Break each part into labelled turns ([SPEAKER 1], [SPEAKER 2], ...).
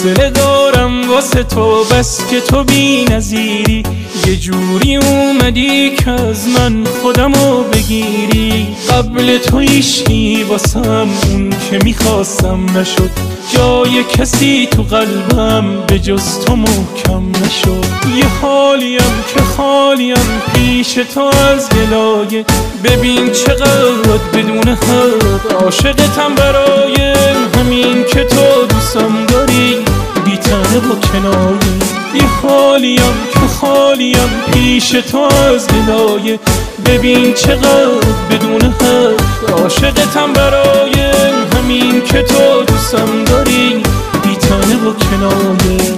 [SPEAKER 1] حوصله دارم واسه تو، بس که تو بی نظیری. یه جوری اومدی که از من خودمو بگیری. قبل تو هیچی واسم اون که میخواستم نشد، جای کسی تو قلبم به جز تو محکم نشد. یه حالیم که خالیم پیش تو از گلایه، ببین چقدر بدون حق عاشقتم، برای همین که تو دوستم داری بی تنه و کنایه. یه حالیم که خالیم پیش تو از گلایه، ببین چقدر بدون حق عاشقتم، برای همین که تو دوستم داری بی تنه و کنایه.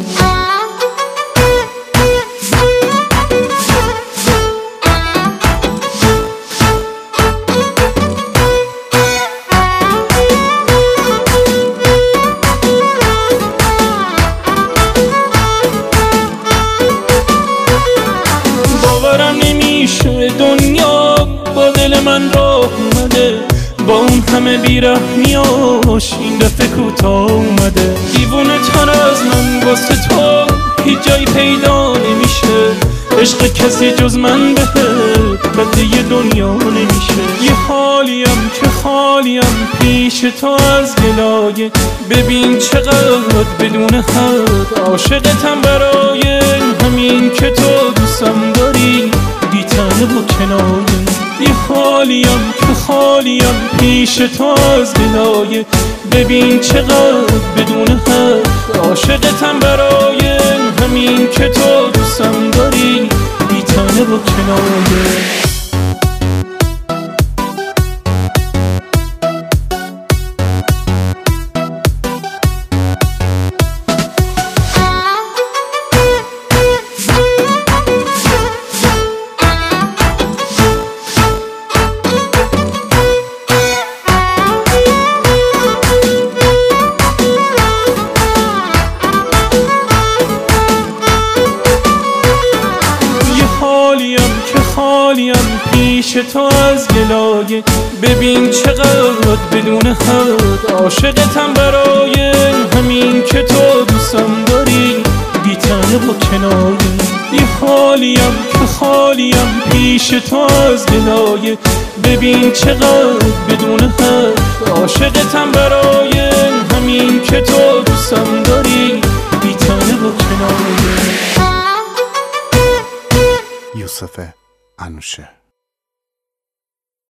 [SPEAKER 1] باورم نمیشه دنیا با دل من راه اومده، با اون همه بیرحمیاش این دفعه کوتاه اومده. دیوونه تر از من واسه تو هیچ جایی پیدا نمیشه، عشق کسی جز من بهت بدی دنیا نمیشه. یه حالیم که خالیم پیش تو از گلایه، ببین چقدر بدون حد عاشقتم، برای همین که تو دوستم داری بی تنه و کنایه. یه حالیم که خالیم پیش تو از گلایه، ببین چقدر بدون حد عاشقتم، برای همین که تو دوستم داری بی تنه و کنایه. خالیم پیش تو از گلایه، ببین چقدر بدون حد عاشقتم، برای همین که تو دوستم داری بی تنه و کنایه. یه حالیم که خالیم پیش تو از گلایه، ببین چقدر بدون حد عاشقتم، برای همین که تو دوستم داری بی تنه و کنایه.
[SPEAKER 2] یوسف انوشه.